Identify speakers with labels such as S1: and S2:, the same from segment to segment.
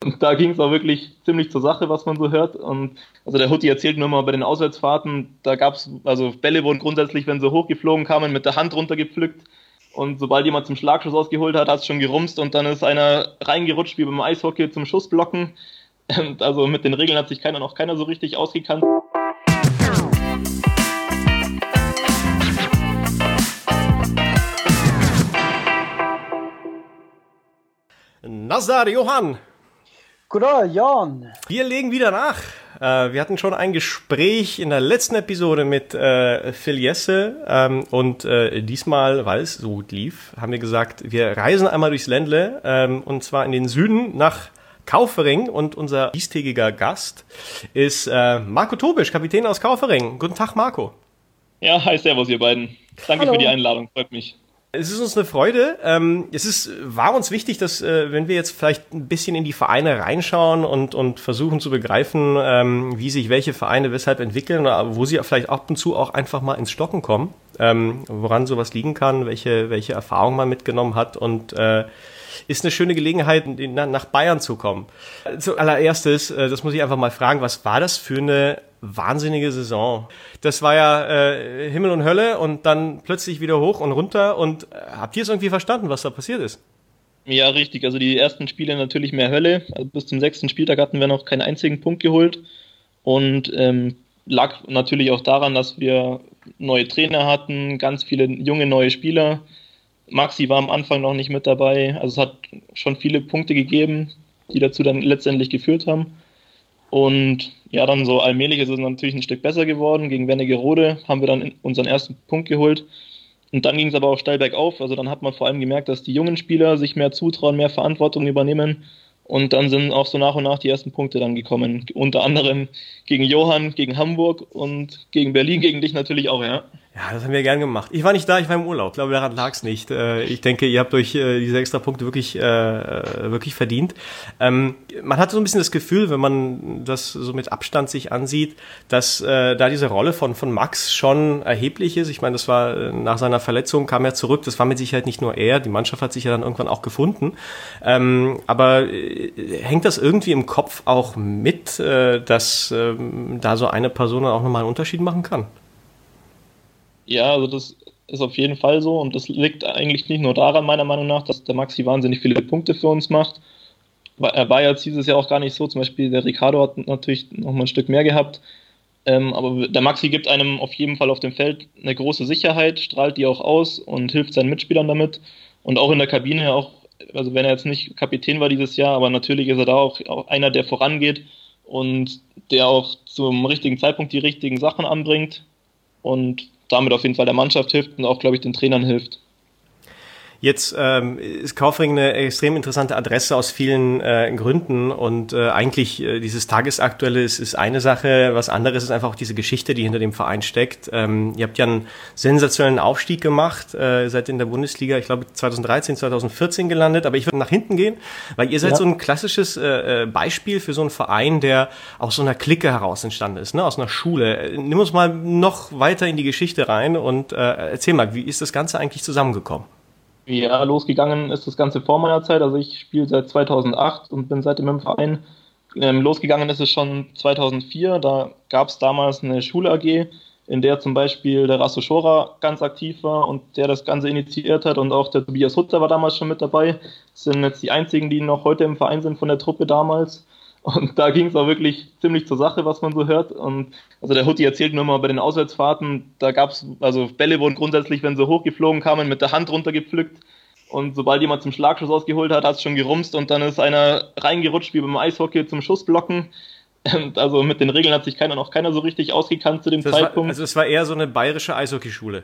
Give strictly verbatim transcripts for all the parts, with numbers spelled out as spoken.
S1: Und da ging es auch wirklich ziemlich zur Sache, was man so hört. Und also der Hutti erzählt nur mal bei den Auswärtsfahrten, da gab es, also Bälle wurden grundsätzlich, wenn sie hochgeflogen kamen, mit der Hand runtergepflückt. Und sobald jemand zum Schlagschuss ausgeholt hat, hat es schon gerumst und dann ist einer reingerutscht wie beim Eishockey zum Schussblocken. Und also mit den Regeln hat sich keiner noch keiner so richtig ausgekannt.
S2: Nazdar, Johann.
S3: Guten Jan.
S2: Wir legen wieder nach. Äh, wir hatten schon ein Gespräch in der letzten Episode mit äh, Phil Jesse ähm, und äh, diesmal, weil es so gut lief, haben wir gesagt, wir reisen einmal durchs Ländle ähm, und zwar in den Süden nach Kaufering und unser diestägiger Gast ist äh, Marco Tobisch, Kapitän aus Kaufering. Guten Tag, Marco.
S1: Ja, hi, servus ihr beiden. Danke
S3: Hallo.
S1: Für die Einladung, freut mich.
S2: Es ist uns eine Freude. Ähm, es ist, war uns wichtig, dass, äh, wenn wir jetzt vielleicht ein bisschen in die Vereine reinschauen und, und versuchen zu begreifen, ähm, wie sich welche Vereine weshalb entwickeln oder wo sie vielleicht ab und zu auch einfach mal ins Stocken kommen, ähm, woran sowas liegen kann, welche, welche Erfahrungen man mitgenommen hat und äh, ist eine schöne Gelegenheit, nach Bayern zu kommen. Zuallererstes, das muss ich einfach mal fragen, was war das für eine wahnsinnige Saison? Das war ja äh, Himmel und Hölle und dann plötzlich wieder hoch und runter und äh, habt ihr es irgendwie verstanden, was da passiert ist?
S1: Ja, richtig. Also die ersten Spiele natürlich mehr Hölle. Also bis zum sechsten Spieltag hatten wir noch keinen einzigen Punkt geholt und ähm, lag natürlich auch daran, dass wir neue Trainer hatten, ganz viele junge neue Spieler. Maxi war am Anfang noch nicht mit dabei, also es hat schon viele Punkte gegeben, die dazu dann letztendlich geführt haben. Und ja, dann so allmählich ist es natürlich ein Stück besser geworden. Gegen Wernigerode haben wir dann unseren ersten Punkt geholt. Und dann ging es aber auch steil bergauf. Also dann hat man vor allem gemerkt, dass die jungen Spieler sich mehr zutrauen, mehr Verantwortung übernehmen. Und dann sind auch so nach und nach die ersten Punkte dann gekommen. Unter anderem gegen Johann, gegen Hamburg und gegen Berlin, gegen dich natürlich auch, ja.
S2: Ja, das haben wir gern gemacht. Ich war nicht da, ich war im Urlaub. Ich glaube, daran lag es nicht. Ich denke, ihr habt euch diese extra Punkte wirklich, äh, wirklich verdient. Ähm, man hat so ein bisschen das Gefühl, wenn man das so mit Abstand sich ansieht, dass äh, da diese Rolle von, von Max schon erheblich ist. Ich meine, das war nach seiner Verletzung, kam er zurück. Das war mit Sicherheit nicht nur er. Die Mannschaft hat sich ja dann irgendwann auch gefunden. Ähm, aber äh, hängt das irgendwie im Kopf auch mit, äh, dass äh, da so eine Person auch nochmal einen Unterschied machen kann?
S1: Ja, also das ist auf jeden Fall so und das liegt eigentlich nicht nur daran, meiner Meinung nach, dass der Maxi wahnsinnig viele Punkte für uns macht. Er war jetzt dieses Jahr auch gar nicht so, zum Beispiel der Ricardo hat natürlich noch mal ein Stück mehr gehabt, ähm, aber der Maxi gibt einem auf jeden Fall auf dem Feld eine große Sicherheit, strahlt die auch aus und hilft seinen Mitspielern damit und auch in der Kabine, auch, also wenn er jetzt nicht Kapitän war dieses Jahr, aber natürlich ist er da auch, auch einer, der vorangeht und der auch zum richtigen Zeitpunkt die richtigen Sachen anbringt und damit auf jeden Fall der Mannschaft hilft und auch, glaube ich, den Trainern hilft.
S2: Jetzt ähm, ist Kaufering eine extrem interessante Adresse aus vielen äh, Gründen und äh, eigentlich äh, dieses Tagesaktuelle ist, ist eine Sache, was anderes ist einfach auch diese Geschichte, die hinter dem Verein steckt. Ähm, ihr habt ja einen sensationellen Aufstieg gemacht, äh, seid in der Bundesliga, ich glaube zweitausenddreizehn, zweitausendvierzehn gelandet, aber ich würde nach hinten gehen, weil ihr seid ja so ein klassisches äh, Beispiel für so einen Verein, der aus so einer Clique heraus entstanden ist, ne, aus einer Schule. Nimm uns mal noch weiter in die Geschichte rein und äh, erzähl mal, wie ist das Ganze eigentlich zusammengekommen?
S1: Ja, losgegangen ist das Ganze vor meiner Zeit, also ich spiele seit zweitausendacht und bin seitdem im Verein. Ähm, losgegangen ist es schon zweitausendvier, da gab es damals eine Schul-A G, in der zum Beispiel der Rasso Schora ganz aktiv war und der das Ganze initiiert hat und auch der Tobias Hutter war damals schon mit dabei. Das sind jetzt die einzigen, die noch heute im Verein sind von der Truppe damals. Und da ging es auch wirklich ziemlich zur Sache, was man so hört. Und also der Hutti erzählt nur mal bei den Auswärtsfahrten, da gab es, also Bälle wurden grundsätzlich, wenn sie hochgeflogen kamen, mit der Hand runtergepflückt. Und sobald jemand zum Schlagschuss ausgeholt hat, hat es schon gerumst und dann ist einer reingerutscht wie beim Eishockey zum Schussblocken. Und also mit den Regeln hat sich keiner noch keiner so richtig ausgekannt zu dem
S2: das
S1: Zeitpunkt.
S2: War, also es war eher so eine bayerische Eishockeyschule.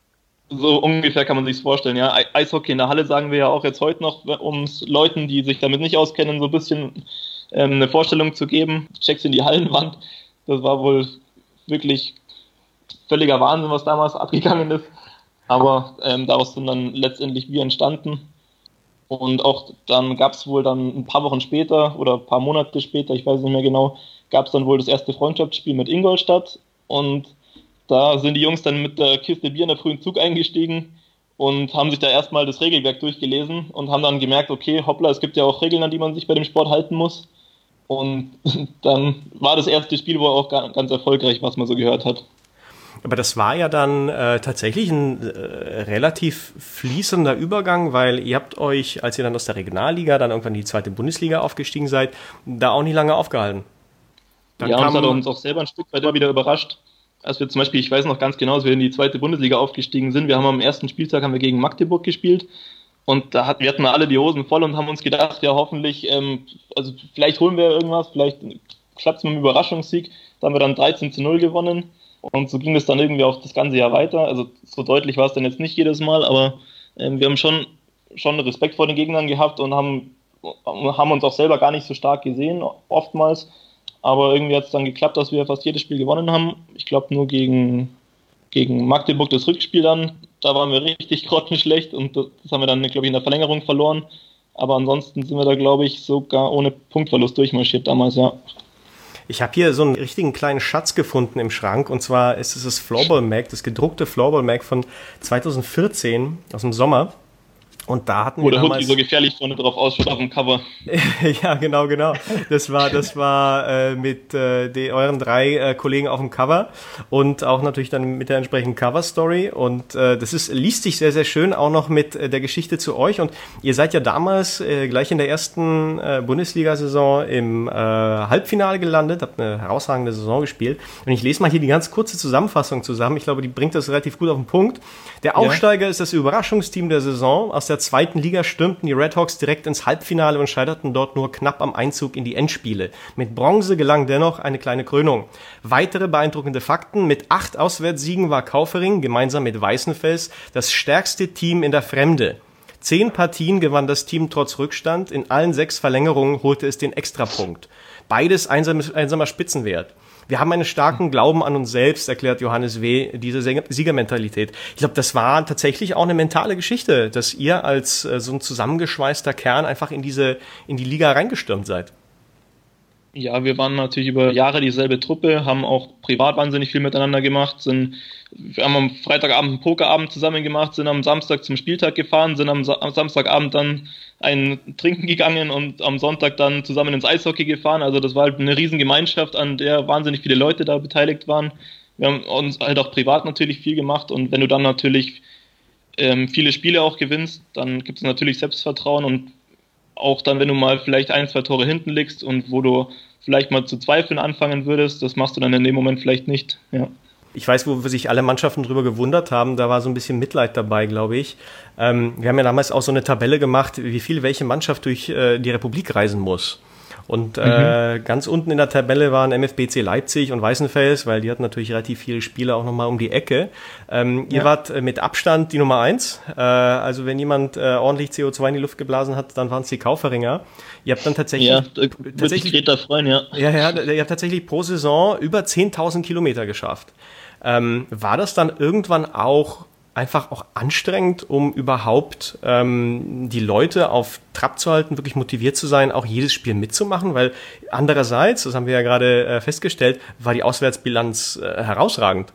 S1: So ungefähr kann man sich vorstellen, ja. Eishockey in der Halle sagen wir ja auch jetzt heute noch, um es Leuten, die sich damit nicht auskennen, so ein bisschen ähm, eine Vorstellung zu geben. Checks in die Hallenwand. Das war wohl wirklich völliger Wahnsinn, was damals abgegangen ist. Aber ähm, daraus sind dann letztendlich wir entstanden. Und auch dann gab es wohl dann ein paar Wochen später oder ein paar Monate später, ich weiß nicht mehr genau, gab es dann wohl das erste Freundschaftsspiel mit Ingolstadt. Und da sind die Jungs dann mit der Kiste Bier in der frühen Zug eingestiegen und haben sich da erstmal das Regelwerk durchgelesen und haben dann gemerkt, okay, hoppla, es gibt ja auch Regeln, an die man sich bei dem Sport halten muss. Und dann war das erste Spiel wohl auch ganz erfolgreich, was man so gehört hat.
S2: Aber das war ja dann äh, tatsächlich ein äh, relativ fließender Übergang, weil ihr habt euch, als ihr dann aus der Regionalliga dann irgendwann in die zweite Bundesliga aufgestiegen seid, da auch nicht lange aufgehalten.
S1: Dann ja, und das hat uns auch selber ein Stück weit wieder überrascht. Als wir zum Beispiel, ich weiß noch ganz genau, als wir in die zweite Bundesliga aufgestiegen sind, wir haben am ersten Spieltag haben wir gegen Magdeburg gespielt und da hat, wir hatten alle die Hosen voll und haben uns gedacht, ja hoffentlich, ähm, also vielleicht holen wir irgendwas, vielleicht klappt es mit einem Überraschungssieg. Da haben wir dann dreizehn zu null gewonnen und so ging es dann irgendwie auch das ganze Jahr weiter. Also so deutlich war es dann jetzt nicht jedes Mal, aber ähm, wir haben schon, schon Respekt vor den Gegnern gehabt und haben, haben uns auch selber gar nicht so stark gesehen, oftmals. Aber irgendwie hat es dann geklappt, dass wir fast jedes Spiel gewonnen haben. Ich glaube nur gegen, gegen Magdeburg das Rückspiel dann. Da waren wir richtig grottenschlecht und das haben wir dann, glaube ich, in der Verlängerung verloren. Aber ansonsten sind wir da, glaube ich, sogar ohne Punktverlust durchmarschiert damals, ja.
S2: Ich habe hier so einen richtigen kleinen Schatz gefunden im Schrank und zwar ist es das Floorball-Mag, das gedruckte Floorball-Mag von zweitausendvierzehn aus dem Sommer. Und da hatten wir
S1: Oder
S2: damals...
S1: Hund, die so gefährlich vorne drauf ausschaut auf dem Cover.
S2: Ja, genau, genau. Das war, das war äh, mit äh, die, euren drei äh, Kollegen auf dem Cover und auch natürlich dann mit der entsprechenden Cover-Story. Und äh, das ist liest sich sehr, sehr schön, auch noch mit äh, der Geschichte zu euch. Und ihr seid ja damals äh, gleich in der ersten äh, Bundesliga-Saison im äh, Halbfinale gelandet, habt eine herausragende Saison gespielt. Und ich lese mal hier die ganz kurze Zusammenfassung zusammen. Ich glaube, die bringt das relativ gut auf den Punkt. Der Aufsteiger ja. ist das Überraschungsteam der Saison. Aus der zweiten Liga stürmten die Redhawks direkt ins Halbfinale und scheiterten dort nur knapp am Einzug in die Endspiele. Mit Bronze gelang dennoch eine kleine Krönung. Weitere beeindruckende Fakten: Mit acht Auswärtssiegen war Kaufering gemeinsam mit Weißenfels das stärkste Team in der Fremde. Zehn Partien gewann das Team trotz Rückstand. In allen sechs Verlängerungen holte es den Extrapunkt. Beides einsam, einsamer Spitzenwert. Wir haben einen starken Glauben an uns selbst, erklärt Johannes W., diese Siegermentalität. Ich glaube, das war tatsächlich auch eine mentale Geschichte, dass ihr als äh, so ein zusammengeschweißter Kern einfach in diese, in die Liga reingestürmt seid.
S1: Ja, wir waren natürlich über Jahre dieselbe Truppe, haben auch privat wahnsinnig viel miteinander gemacht, sind, wir haben am Freitagabend einen Pokerabend zusammen gemacht, sind am Samstag zum Spieltag gefahren, sind am, Sa- am Samstagabend dann ein Trinken gegangen und am Sonntag dann zusammen ins Eishockey gefahren. Also das war halt eine Riesengemeinschaft, an der wahnsinnig viele Leute da beteiligt waren. Wir haben uns halt auch privat natürlich viel gemacht und wenn du dann natürlich ähm, viele Spiele auch gewinnst, dann gibt es natürlich Selbstvertrauen und auch dann, wenn du mal vielleicht ein, zwei Tore hinten liegst und wo du vielleicht mal zu zweifeln anfangen würdest, das machst du dann in dem Moment vielleicht nicht, ja.
S2: Ich weiß, wo sich alle Mannschaften drüber gewundert haben, da war so ein bisschen Mitleid dabei, glaube ich. Ähm, wir haben ja damals auch so eine Tabelle gemacht, wie viel welche Mannschaft durch äh, die Republik reisen muss. Und äh, mhm. ganz unten in der Tabelle waren M F B C Leipzig und Weißenfels, weil die hatten natürlich relativ viele Spiele auch nochmal um die Ecke. Ähm, ja. Ihr wart äh, mit Abstand die Nummer eins. Äh, also wenn jemand äh, ordentlich C O zwei in die Luft geblasen hat, dann waren es die Kauferinger. Ihr habt dann tatsächlich...
S1: Ja, da tatsächlich Greta freuen, ja.
S2: Ja, ja, ihr habt tatsächlich pro Saison über zehntausend Kilometer geschafft. Ähm, war das dann irgendwann auch einfach auch anstrengend, um überhaupt ähm, die Leute auf Trab zu halten, wirklich motiviert zu sein, auch jedes Spiel mitzumachen? Weil andererseits, das haben wir ja gerade äh, festgestellt, war die Auswärtsbilanz äh, herausragend.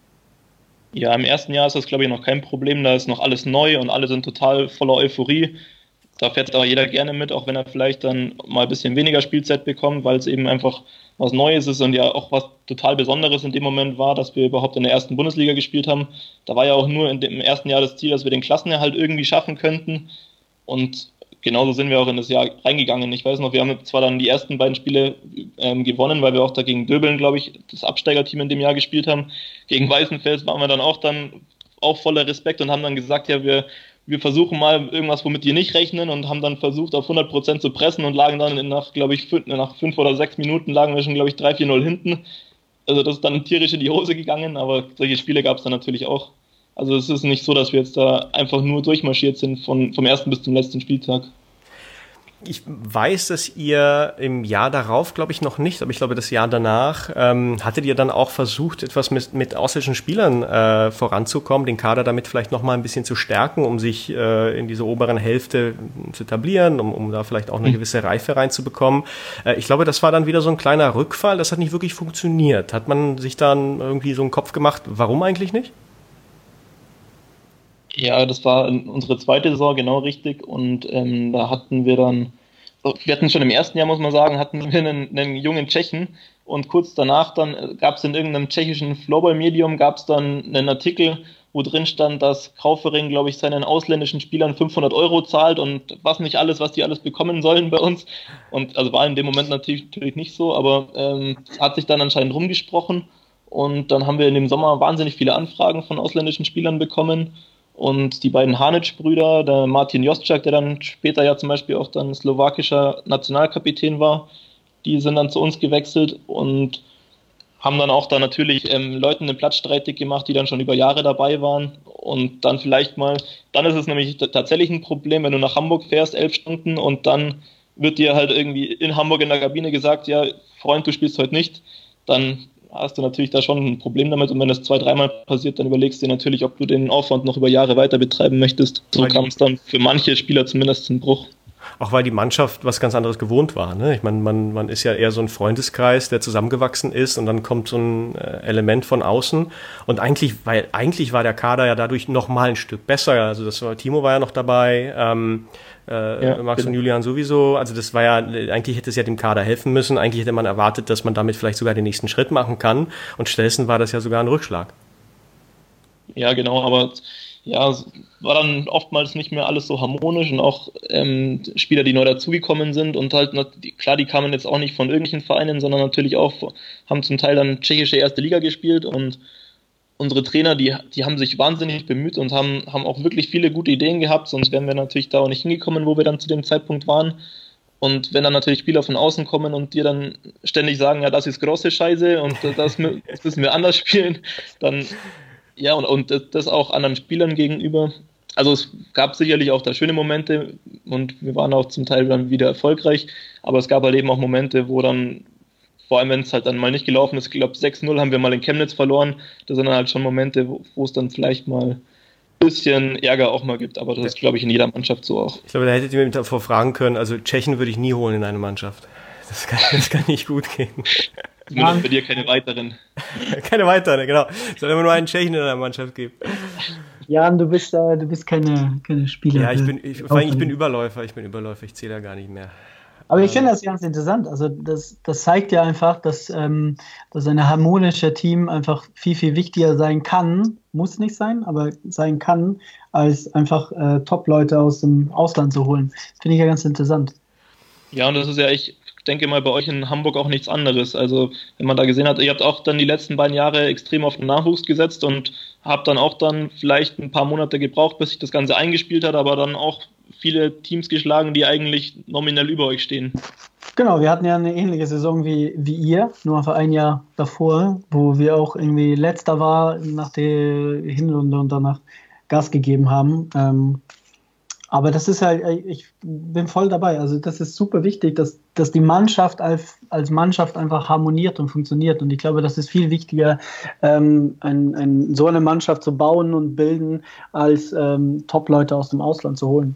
S1: Ja, im ersten Jahr ist das, glaube ich, noch kein Problem. Da ist noch alles neu und alle sind total voller Euphorie. Da fährt auch jeder gerne mit, auch wenn er vielleicht dann mal ein bisschen weniger Spielzeit bekommt, weil es eben einfach was Neues ist und ja auch was total Besonderes in dem Moment war, dass wir überhaupt in der ersten Bundesliga gespielt haben. Da war ja auch nur in dem, im ersten Jahr das Ziel, dass wir den Klassenerhalt irgendwie schaffen könnten und genauso sind wir auch in das Jahr reingegangen. Ich weiß noch, wir haben zwar dann die ersten beiden Spiele ähm, gewonnen, weil wir auch dagegen Döbeln, glaube ich, das Absteigerteam in dem Jahr gespielt haben. Gegen Weißenfels waren wir dann auch dann auch voller Respekt und haben dann gesagt, ja, wir wir versuchen mal irgendwas, womit die nicht rechnen und haben dann versucht, auf hundert Prozent zu pressen und lagen dann nach, glaube ich, fünf, nach fünf oder sechs Minuten lagen wir schon, glaube ich, drei vier null hinten. Also das ist dann tierisch in die Hose gegangen, aber solche Spiele gab es dann natürlich auch. Also es ist nicht so, dass wir jetzt da einfach nur durchmarschiert sind von, vom ersten bis zum letzten Spieltag.
S2: Ich weiß, dass ihr im Jahr darauf, glaube ich, noch nicht, aber ich glaube, das Jahr danach, ähm, hattet ihr dann auch versucht, etwas mit, mit ausländischen Spielern äh, voranzukommen, den Kader damit vielleicht noch mal ein bisschen zu stärken, um sich äh, in diese oberen Hälfte zu etablieren, um, um da vielleicht auch eine gewisse Reife reinzubekommen. Äh, ich glaube, das war dann wieder so ein kleiner Rückfall, das hat nicht wirklich funktioniert. Hat man sich dann irgendwie so einen Kopf gemacht, warum eigentlich nicht?
S1: Ja, das war unsere zweite Saison, genau richtig. Und ähm, da hatten wir dann, wir hatten schon im ersten Jahr, muss man sagen, hatten wir einen, einen jungen Tschechen. Und kurz danach dann gab es in irgendeinem tschechischen Floorball-Medium, gab es dann einen Artikel, wo drin stand, dass Kaufering, glaube ich, seinen ausländischen Spielern fünfhundert Euro zahlt und was nicht alles, was die alles bekommen sollen bei uns. Und also war in dem Moment natürlich, natürlich nicht so, aber ähm, hat sich dann anscheinend rumgesprochen. Und dann haben wir in dem Sommer wahnsinnig viele Anfragen von ausländischen Spielern bekommen. Und die beiden Hanic-Brüder, der Martin Jostschak, der dann später ja zum Beispiel auch dann slowakischer Nationalkapitän war, die sind dann zu uns gewechselt und haben dann auch da natürlich ähm, Leuten den Platz streitig gemacht, die dann schon über Jahre dabei waren. Und dann vielleicht mal, dann ist es nämlich t- tatsächlich ein Problem, wenn du nach Hamburg fährst, elf Stunden, und dann wird dir halt irgendwie in Hamburg in der Kabine gesagt, ja, Freund, du spielst heute nicht, dann hast du natürlich da schon ein Problem damit. Und wenn das zwei, dreimal passiert, dann überlegst du dir natürlich, ob du den Aufwand noch über Jahre weiter betreiben möchtest. So kam es dann für manche Spieler zumindest zum Bruch.
S2: Auch weil die Mannschaft was ganz anderes gewohnt war. Ne? Ich meine, man, man ist ja eher so ein Freundeskreis, der zusammengewachsen ist, und dann kommt so ein äh, Element von außen. Und eigentlich, weil eigentlich war der Kader ja dadurch noch mal ein Stück besser. Also das war, Timo war ja noch dabei, ähm, äh, ja, Max genau. Und Julian sowieso. Also das war ja, eigentlich hätte es ja dem Kader helfen müssen. Eigentlich hätte man erwartet, dass man damit vielleicht sogar den nächsten Schritt machen kann. Und stattdessen war das ja sogar ein Rückschlag.
S1: Ja, genau, aber ja, war dann oftmals nicht mehr alles so harmonisch, und auch ähm, Spieler, die neu dazugekommen sind, und halt, klar, die kamen jetzt auch nicht von irgendwelchen Vereinen, sondern natürlich auch, haben zum Teil dann tschechische erste Liga gespielt, und unsere Trainer, die, die haben sich wahnsinnig bemüht und haben, haben auch wirklich viele gute Ideen gehabt, sonst wären wir natürlich da auch nicht hingekommen, wo wir dann zu dem Zeitpunkt waren. Und wenn dann natürlich Spieler von außen kommen und dir dann ständig sagen, ja, das ist große Scheiße und das, das müssen wir anders spielen, dann ja, und, und das auch anderen Spielern gegenüber. Also es gab sicherlich auch da schöne Momente, und wir waren auch zum Teil dann wieder erfolgreich, aber es gab halt eben auch Momente, wo dann, vor allem wenn es halt dann mal nicht gelaufen ist, ich glaube sechs null haben wir mal in Chemnitz verloren, das sind dann halt schon Momente, wo, wo es dann vielleicht mal ein bisschen Ärger auch mal gibt, aber das ist, glaube ich, in jeder Mannschaft so auch.
S2: Ich glaube, da hättet ihr mich davor fragen können, also Tschechen würde ich nie holen in eine Mannschaft. Das kann, das kann nicht gut gehen.
S1: Zumindest bei dir keine weiteren.
S2: Keine weiteren, genau. Es soll immer nur einen Tschechen in der Mannschaft geben.
S3: Jan, du bist, äh, du bist keine, keine Spieler.
S2: Ja, ich bin, ich, vor allem, ich bin Überläufer, ich bin Überläufer, ich zähle da gar nicht mehr.
S3: Aber ich finde das ganz interessant. Also das, das zeigt ja einfach, dass, ähm, dass ein harmonischer Team einfach viel, viel wichtiger sein kann, muss nicht sein, aber sein kann, als einfach äh, Top-Leute aus dem Ausland zu holen. Finde ich ja ganz interessant.
S1: Ja, und das ist ja, ich denke mal, bei euch in Hamburg auch nichts anderes. Also wenn man da gesehen hat, ihr habt auch dann die letzten beiden Jahre extrem auf den Nachwuchs gesetzt und habt dann auch dann vielleicht ein paar Monate gebraucht, bis sich das Ganze eingespielt hat, aber dann auch viele Teams geschlagen, die eigentlich nominell über euch stehen.
S3: Genau, wir hatten ja eine ähnliche Saison wie, wie ihr, nur für ein Jahr davor, wo wir auch irgendwie Letzter war nach der Hinrunde und danach Gas gegeben haben. Ähm, aber das ist halt, ich bin voll dabei. Also das ist super wichtig, dass, dass die Mannschaft als, als Mannschaft einfach harmoniert und funktioniert. Und ich glaube, das ist viel wichtiger, ähm, ein, ein, so eine Mannschaft zu bauen und bilden, als ähm, Top-Leute aus dem Ausland zu holen.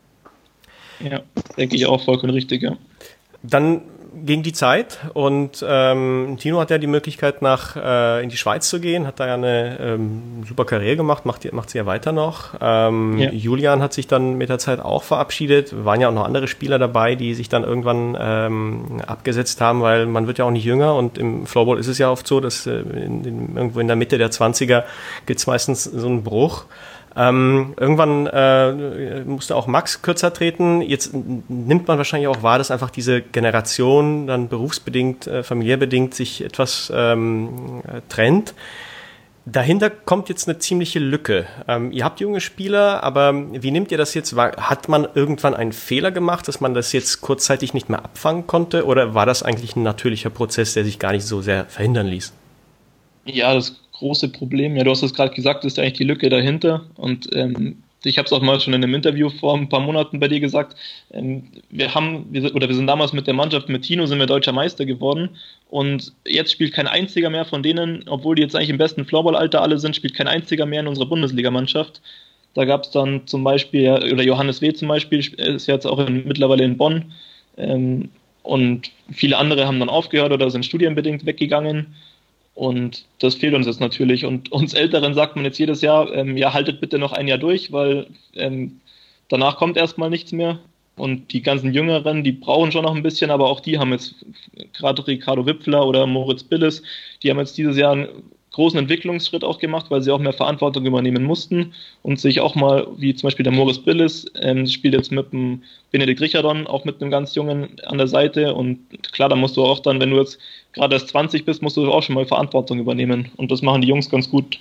S1: Ja, denke ich auch vollkommen richtig, ja.
S2: Dann ging die Zeit und ähm, Tino hat ja die Möglichkeit, nach äh, in die Schweiz zu gehen, hat da ja eine ähm, super Karriere gemacht, macht, macht sie ja weiter noch. Ähm, ja. Julian hat sich dann mit der Zeit auch verabschiedet. Waren ja auch noch andere Spieler dabei, die sich dann irgendwann ähm, abgesetzt haben, weil man wird ja auch nicht jünger, und im Floorball ist es ja oft so, dass äh, in, in, irgendwo in der Mitte der zwanziger gibt es meistens so einen Bruch. Ähm, irgendwann äh, musste auch Max kürzer treten. Jetzt nimmt man wahrscheinlich auch wahr, dass einfach diese Generation dann berufsbedingt, äh, familiärbedingt sich etwas ähm, trennt. Dahinter kommt jetzt eine ziemliche Lücke. Ähm, ihr habt junge Spieler, aber wie nehmt ihr das jetzt wahr? Hat man irgendwann einen Fehler gemacht, dass man das jetzt kurzzeitig nicht mehr abfangen konnte? Oder war das eigentlich ein natürlicher Prozess, der sich gar nicht so sehr verhindern ließ?
S1: Ja, das große Problem, ja, du hast es gerade gesagt, ist eigentlich die Lücke dahinter, und ähm, ich habe es auch mal schon in einem Interview vor ein paar Monaten bei dir gesagt, ähm, wir haben, wir, oder wir sind damals mit der Mannschaft, mit Tino sind wir deutscher Meister geworden, und jetzt spielt kein einziger mehr von denen, obwohl die jetzt eigentlich im besten Floorball-Alter alle sind, spielt kein einziger mehr in unserer Bundesligamannschaft. Da gab es dann zum Beispiel, oder Johannes W. zum Beispiel, ist jetzt auch in, mittlerweile in Bonn, ähm, und viele andere haben dann aufgehört oder sind studienbedingt weggegangen. Und das fehlt uns jetzt natürlich. Und uns Älteren sagt man jetzt jedes Jahr, ähm, ja, haltet bitte noch ein Jahr durch, weil ähm, danach kommt erstmal nichts mehr. Und die ganzen Jüngeren, die brauchen schon noch ein bisschen, aber auch die haben jetzt, gerade Ricardo Wipfler oder Moritz Billes, die haben jetzt dieses Jahr einen großen Entwicklungsschritt auch gemacht, weil sie auch mehr Verantwortung übernehmen mussten und sich auch mal, wie zum Beispiel der Moritz Billes, ähm, spielt jetzt mit dem Benedikt Richardon, auch mit einem ganz Jungen an der Seite. Und klar, da musst du auch dann, wenn du jetzt gerade erst zwanzig bist, musst du auch schon mal Verantwortung übernehmen. Und das machen die Jungs ganz gut.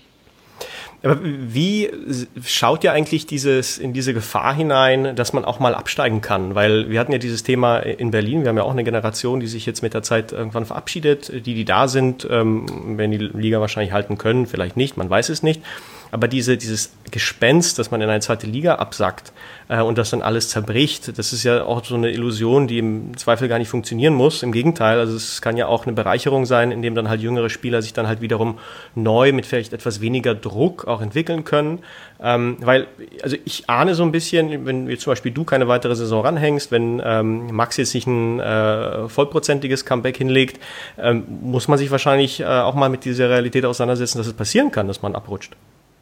S2: Aber wie schaut ihr eigentlich dieses, in diese Gefahr hinein, dass man auch mal absteigen kann? Weil wir hatten ja dieses Thema in Berlin, wir haben ja auch eine Generation, die sich jetzt mit der Zeit irgendwann verabschiedet, die, die da sind, ähm, werden die Liga wahrscheinlich halten können, vielleicht nicht, man weiß es nicht. Aber diese, dieses Gespenst, dass man in eine zweite Liga absackt äh, und das dann alles zerbricht, das ist ja auch so eine Illusion, die im Zweifel gar nicht funktionieren muss. Im Gegenteil, also es kann ja auch eine Bereicherung sein, indem dann halt jüngere Spieler sich dann halt wiederum neu mit vielleicht etwas weniger Druck auch entwickeln können. Ähm, weil, also ich ahne so ein bisschen, wenn jetzt zum Beispiel du keine weitere Saison ranhängst, wenn ähm, Max jetzt nicht ein äh, vollprozentiges Comeback hinlegt, ähm, muss man sich wahrscheinlich äh, auch mal mit dieser Realität auseinandersetzen, dass es passieren kann, dass man abrutscht.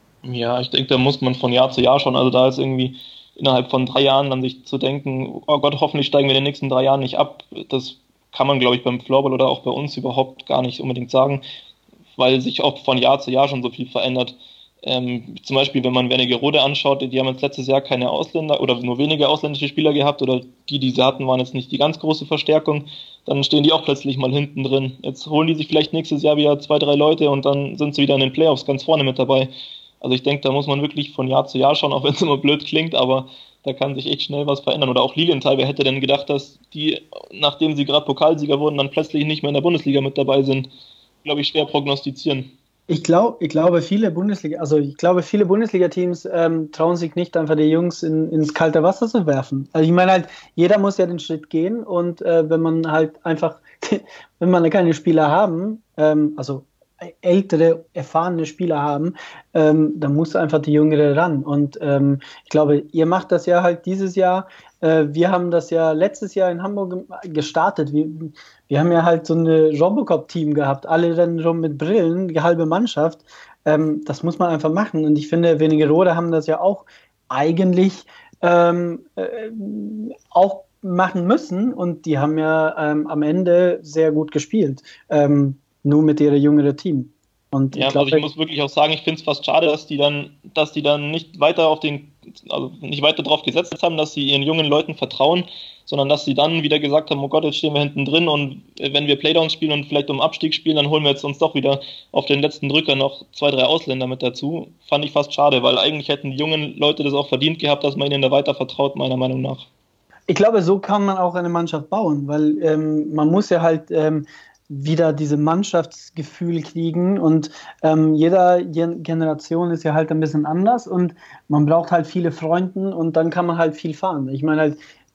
S1: Ja, ich denke, da muss man von Jahr zu Jahr schon, also da ist irgendwie innerhalb von drei Jahren dann sich zu denken, oh Gott, hoffentlich steigen wir in den nächsten drei Jahren nicht ab. Das kann man, glaube ich, beim Floorball oder auch bei uns überhaupt gar nicht unbedingt sagen, weil sich auch von Jahr zu Jahr schon so viel verändert. Ähm, zum Beispiel, wenn man Wernigerode anschaut, die haben jetzt letztes Jahr keine Ausländer oder nur wenige ausländische Spieler gehabt oder die, die sie hatten, waren jetzt nicht die ganz große Verstärkung, dann stehen die auch plötzlich mal hinten drin. Jetzt holen die sich vielleicht nächstes Jahr wieder zwei, drei Leute und dann sind sie wieder in den Playoffs ganz vorne mit dabei. Also ich denke, da muss man wirklich von Jahr zu Jahr schauen, auch wenn es immer blöd klingt, aber da kann sich echt schnell was verändern. Oder auch Lilienthal, wer hätte denn gedacht, dass die, nachdem sie gerade Pokalsieger wurden, dann plötzlich nicht mehr in der Bundesliga mit dabei sind? Glaube ich, schwer prognostizieren.
S3: Ich glaube, ich glaube, viele Bundesliga, also ich glaube, viele Bundesliga-Teams ähm, trauen sich nicht, einfach die Jungs in, ins kalte Wasser zu werfen. Also ich meine halt, jeder muss ja den Schritt gehen und äh, wenn man halt einfach, wenn man keine Spieler haben, ähm, also ältere, erfahrene Spieler haben, ähm, dann muss einfach die Jüngere ran. Und ähm, ich glaube, ihr macht das ja halt dieses Jahr. Äh, wir haben das ja letztes Jahr in Hamburg gestartet. Wir, wir haben ja halt so eine Robocop-Team gehabt. Alle rennen rum mit Brillen, die halbe Mannschaft. Ähm, das muss man einfach machen. Und ich finde, Wernigerode haben das ja auch eigentlich ähm, äh, auch machen müssen. Und die haben ja ähm, am Ende sehr gut gespielt. Ähm, nur mit ihrem jüngeren Team. Und
S1: ja, ich, glaub, also ich muss wirklich auch sagen, ich finde es fast schade, dass die dann, dass die dann nicht weiter auf den, also nicht weiter darauf gesetzt haben, dass sie ihren jungen Leuten vertrauen, sondern dass sie dann wieder gesagt haben, oh Gott, jetzt stehen wir hinten drin und wenn wir Playdowns spielen und vielleicht um Abstieg spielen, dann holen wir jetzt uns doch wieder auf den letzten Drücker noch zwei, drei Ausländer mit dazu. Fand ich fast schade, weil eigentlich hätten die jungen Leute das auch verdient gehabt, dass man ihnen da weiter vertraut, meiner Meinung nach.
S3: Ich glaube, so kann man auch eine Mannschaft bauen, weil ähm, man muss ja halt ähm, wieder diese Mannschaftsgefühl kriegen und ähm, jeder Gen- Generation ist ja halt ein bisschen anders und man braucht halt viele Freunde und dann kann man halt viel fahren. Ich meine halt,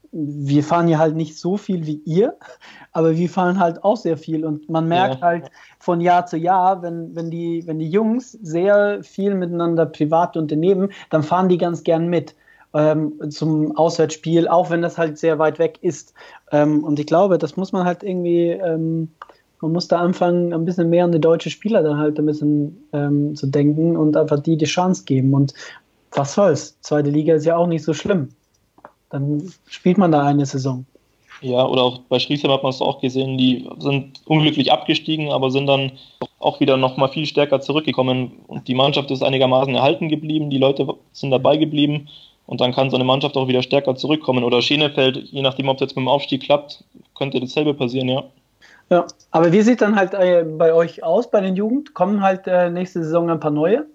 S3: wir fahren ja halt nicht so viel wie ihr, aber wir fahren halt auch sehr viel und man merkt ja. halt von Jahr zu Jahr, wenn, wenn, die, wenn die Jungs sehr viel miteinander privat unternehmen, dann fahren die ganz gern mit ähm, zum Auswärtsspiel, auch wenn das halt sehr weit weg ist. Ähm, und ich glaube, das muss man halt irgendwie ähm, man muss da anfangen, ein bisschen mehr an die deutschen Spieler dann halt ein bisschen ähm, zu denken und einfach die die Chance geben. Und was soll's? Zweite Liga ist ja auch nicht so schlimm. Dann spielt man da eine Saison.
S1: Ja, oder auch bei Schriesheim hat man es auch gesehen, die sind unglücklich abgestiegen, aber sind dann auch wieder noch mal viel stärker zurückgekommen. Und die Mannschaft ist einigermaßen erhalten geblieben, die Leute sind dabei geblieben. Und dann kann so eine Mannschaft auch wieder stärker zurückkommen. Oder Schenefeld, je nachdem, ob es jetzt mit dem Aufstieg klappt, könnte dasselbe passieren, ja.
S3: Ja, aber wie sieht dann halt äh, bei euch aus, bei den Jugend? Kommen halt äh, nächste Saison ein paar neue?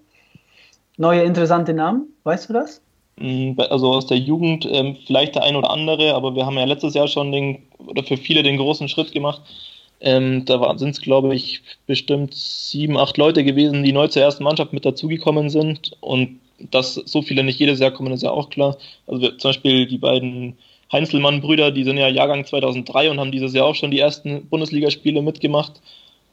S3: Neue interessante Namen? Weißt du das?
S1: Also aus der Jugend ähm, vielleicht der ein oder andere, aber wir haben ja letztes Jahr schon den, oder für viele den großen Schritt gemacht. Ähm, da sind es, glaube ich, bestimmt sieben, acht Leute gewesen, die neu zur ersten Mannschaft mit dazugekommen sind. Und dass so viele nicht jedes Jahr kommen, ist ja auch klar. Also wir, zum Beispiel die beiden Heinzelmann-Brüder, die sind ja Jahrgang zweitausenddrei und haben dieses Jahr auch schon die ersten Bundesligaspiele mitgemacht.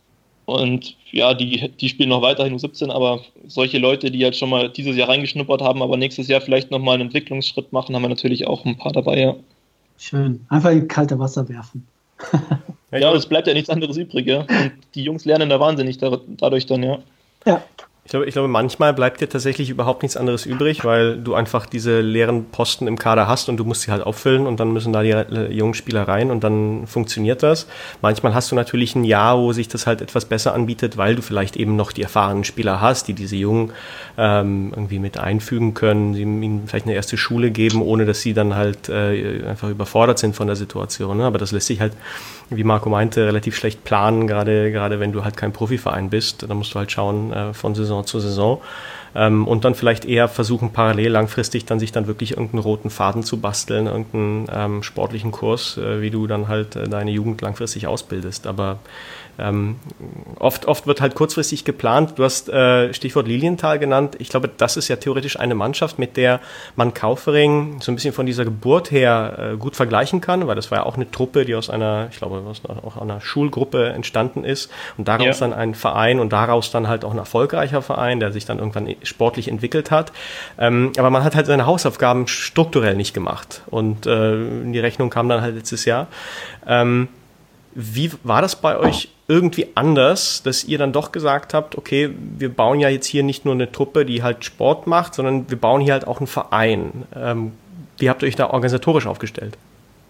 S1: Und ja, die, die spielen noch weiterhin U siebzehn, aber solche Leute, die halt schon mal dieses Jahr reingeschnuppert haben, aber nächstes Jahr vielleicht nochmal einen Entwicklungsschritt machen, haben wir natürlich auch ein paar dabei, ja.
S3: Schön. Einfach in kalte Wasser werfen.
S1: Ja, ja, es bleibt ja nichts anderes übrig, ja. Und die Jungs lernen da wahnsinnig da, dadurch dann, ja.
S3: Ja.
S2: Ich glaube, ich glaube, manchmal bleibt dir tatsächlich überhaupt nichts anderes übrig, weil du einfach diese leeren Posten im Kader hast und du musst sie halt auffüllen und dann müssen da die jungen Spieler rein und dann funktioniert das. Manchmal hast du natürlich ein Jahr, wo sich das halt etwas besser anbietet, weil du vielleicht eben noch die erfahrenen Spieler hast, die diese Jungen ähm, irgendwie mit einfügen können, die ihnen vielleicht eine erste Schule geben, ohne dass sie dann halt äh, einfach überfordert sind von der Situation. Ne? Aber das lässt sich halt, wie Marco meinte, relativ schlecht planen, gerade gerade wenn du halt kein Profiverein bist. Da musst du halt schauen äh, von Saison zu Saison ähm, und dann vielleicht eher versuchen, parallel langfristig dann sich dann wirklich irgendeinen roten Faden zu basteln, irgendeinen ähm, sportlichen Kurs, äh, wie du dann halt äh, deine Jugend langfristig ausbildest. Aber Ähm, oft, oft wird halt kurzfristig geplant. Du hast äh, Stichwort Lilienthal genannt. Ich glaube, das ist ja theoretisch eine Mannschaft, mit der man Kaufering so ein bisschen von dieser Geburt her äh, gut vergleichen kann, weil das war ja auch eine Truppe, die aus einer, ich glaube, aus einer, auch einer Schulgruppe entstanden ist und daraus ja. dann ein Verein und daraus dann halt auch ein erfolgreicher Verein, der sich dann irgendwann sportlich entwickelt hat. Ähm, aber man hat halt seine Hausaufgaben strukturell nicht gemacht und äh, die Rechnung kam dann halt letztes Jahr. Ähm, Wie war das bei euch irgendwie anders, dass ihr dann doch gesagt habt, okay, wir bauen ja jetzt hier nicht nur eine Truppe, die halt Sport macht, sondern wir bauen hier halt auch einen Verein. Ähm, wie habt ihr euch da organisatorisch aufgestellt?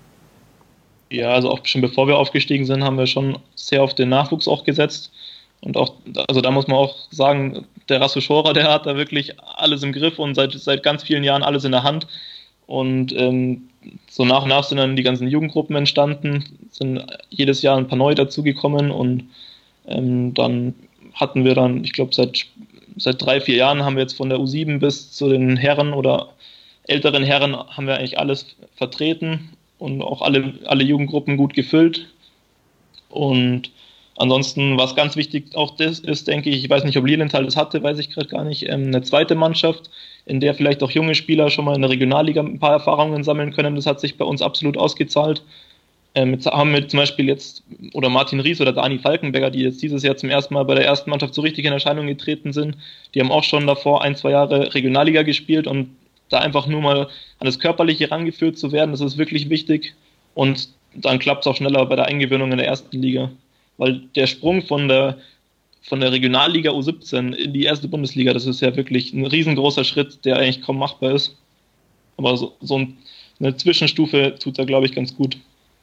S1: Ja, also auch schon bevor wir aufgestiegen sind, haben wir schon sehr auf den Nachwuchs auch gesetzt. Und auch, also da muss man auch sagen, der Rasso Schorer, der hat da wirklich alles im Griff und seit, seit ganz vielen Jahren alles in der Hand. Und ähm, so nach und nach sind dann die ganzen Jugendgruppen entstanden, sind jedes Jahr ein paar neue dazugekommen und ähm, dann hatten wir dann, ich glaube seit, seit drei, vier Jahren haben wir jetzt von der U sieben bis zu den Herren oder älteren Herren haben wir eigentlich alles vertreten und auch alle, alle Jugendgruppen gut gefüllt. Und ansonsten, was ganz wichtig auch das ist, denke ich, ich weiß nicht, ob Lilienthal das hatte, weiß ich gerade gar nicht, ähm, eine zweite Mannschaft, in der vielleicht auch junge Spieler schon mal in der Regionalliga ein paar Erfahrungen sammeln können. Das hat sich bei uns absolut ausgezahlt. Ähm, jetzt haben wir zum Beispiel jetzt, oder Martin Ries oder Dani Falkenberger, die jetzt dieses Jahr zum ersten Mal bei der ersten Mannschaft so richtig in Erscheinung getreten sind, die haben auch schon davor ein, zwei Jahre Regionalliga gespielt und da einfach nur mal an das Körperliche rangeführt zu werden, das ist wirklich wichtig und dann klappt es auch schneller bei der Eingewöhnung in der ersten Liga. Weil der Sprung von der, von der Regionalliga U siebzehn in die erste Bundesliga, das ist ja wirklich ein riesengroßer Schritt, der eigentlich kaum machbar ist. Aber so, so eine Zwischenstufe tut da, glaube ich, ganz gut.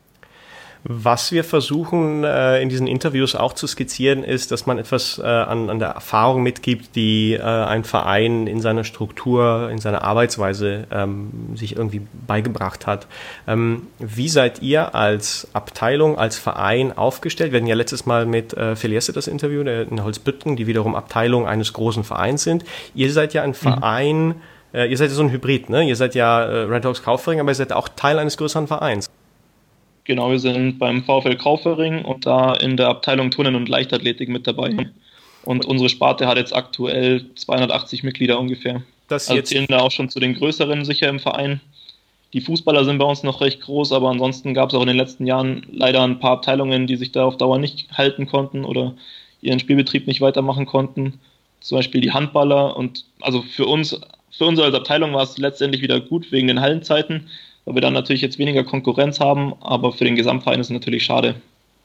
S2: Was wir versuchen äh, in diesen Interviews auch zu skizzieren, ist, dass man etwas äh, an, an der Erfahrung mitgibt, die äh, ein Verein in seiner Struktur, in seiner Arbeitsweise ähm, sich irgendwie beigebracht hat. Ähm, wie seid ihr als Abteilung, als Verein aufgestellt? Wir hatten ja letztes Mal mit äh, Feliesse das Interview der, in Holzbüttgen, die wiederum Abteilung eines großen Vereins sind. Ihr seid ja ein Verein, mhm. äh, ihr seid ja so ein Hybrid, ne? Ihr seid ja äh, Red Hawks Kaufering, aber ihr seid auch Teil eines größeren Vereins.
S1: Genau, wir sind beim VfL Kaufering und da in der Abteilung Turnen und Leichtathletik mit dabei. Und unsere Sparte hat jetzt aktuell zweihundertachtzig Mitglieder ungefähr. Das also zählen da auch schon zu den größeren sicher im Verein. Die Fußballer sind bei uns noch recht groß, aber ansonsten gab es auch in den letzten Jahren leider ein paar Abteilungen, die sich da auf Dauer nicht halten konnten oder ihren Spielbetrieb nicht weitermachen konnten. Zum Beispiel die Handballer. Und also für uns, für uns als Abteilung war es letztendlich wieder gut wegen den Hallenzeiten, weil wir dann natürlich jetzt weniger Konkurrenz haben, aber für den Gesamtverein ist es natürlich schade.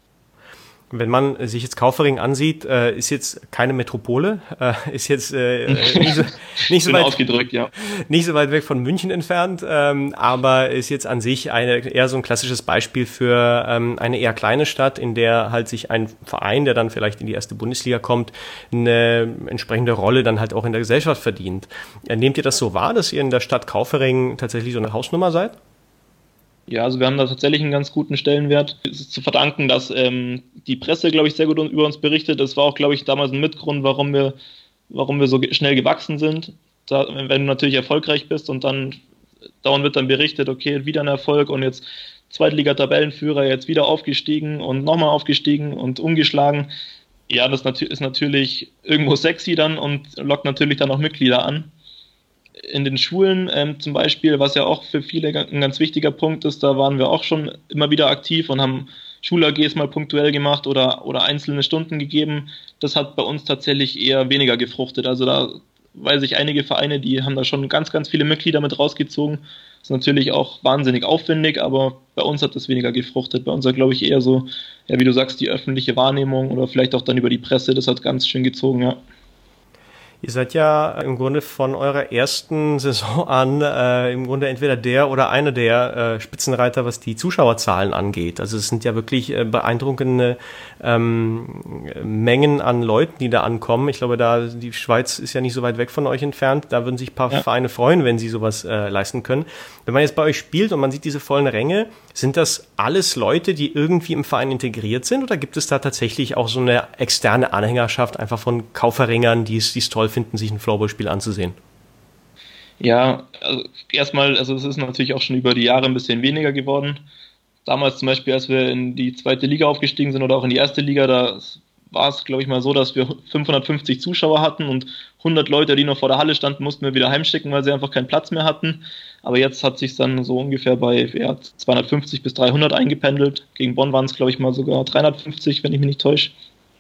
S2: Wenn man sich jetzt Kaufering ansieht, äh, ist jetzt keine Metropole, äh, ist jetzt äh, nicht, so, nicht, so weit,
S1: ausgedrückt, ja.
S2: nicht so weit weg von München entfernt, ähm, aber ist jetzt an sich eine, eher so ein klassisches Beispiel für ähm, eine eher kleine Stadt, in der halt sich ein Verein, der dann vielleicht in die erste Bundesliga kommt, eine entsprechende Rolle dann halt auch in der Gesellschaft verdient. Nehmt ihr das so wahr, dass ihr in der Stadt Kaufering tatsächlich so eine Hausnummer seid?
S1: Ja, also wir haben da tatsächlich einen ganz guten Stellenwert. Es ist zu verdanken, dass ähm, die Presse, glaube ich, sehr gut über uns berichtet. Das war auch, glaube ich, damals ein Mitgrund, warum wir, warum wir so schnell gewachsen sind. Da, wenn du natürlich erfolgreich bist und dann dauernd wird dann berichtet, okay, wieder ein Erfolg und jetzt Zweitliga-Tabellenführer, jetzt wieder aufgestiegen und nochmal aufgestiegen und umgeschlagen. Ja, das ist natürlich irgendwo sexy dann und lockt natürlich dann auch Mitglieder an. In den Schulen ähm, zum Beispiel, was ja auch für viele ein ganz wichtiger Punkt ist, da waren wir auch schon immer wieder aktiv und haben Schul-A Gs mal punktuell gemacht oder, oder einzelne Stunden gegeben. Das hat bei uns tatsächlich eher weniger gefruchtet. Also da weiß ich einige Vereine, die haben da schon ganz, ganz viele Mitglieder mit rausgezogen Ist natürlich auch wahnsinnig aufwendig, aber bei uns hat das weniger gefruchtet. Bei uns hat, glaube ich, eher so, ja, wie du sagst, die öffentliche Wahrnehmung oder vielleicht auch dann über die Presse, das hat ganz schön gezogen, ja.
S2: Ihr seid ja im Grunde von eurer ersten Saison an äh, im Grunde entweder der oder einer der äh, Spitzenreiter, was die Zuschauerzahlen angeht. Also es sind ja wirklich äh, beeindruckende ähm, Mengen an Leuten, die da ankommen. Ich glaube, da die Schweiz ist ja nicht so weit weg von euch entfernt. Da würden sich ein paar ja. Vereine freuen, wenn sie sowas äh, leisten können. Wenn man jetzt bei euch spielt und man sieht diese vollen Ränge, sind das alles Leute, die irgendwie im Verein integriert sind, oder gibt es da tatsächlich auch so eine externe Anhängerschaft einfach von Kauferringern, die es, die es toll finden, sich ein Floorball-Spiel anzusehen?
S1: Ja, also erstmal, also es ist natürlich auch schon über die Jahre ein bisschen weniger geworden. Damals zum Beispiel, als wir in die zweite Liga aufgestiegen sind oder auch in die erste Liga, da war es, glaube ich, mal so, dass wir fünfhundertfünfzig Zuschauer hatten und hundert Leute, die noch vor der Halle standen, mussten wir wieder heimschicken, weil sie einfach keinen Platz mehr hatten. Aber jetzt hat sich dann so ungefähr bei ja, zweihundertfünfzig bis dreihundert eingependelt. Gegen Bonn waren es, glaube ich, mal sogar dreihundertfünfzig, wenn ich mich nicht täusche.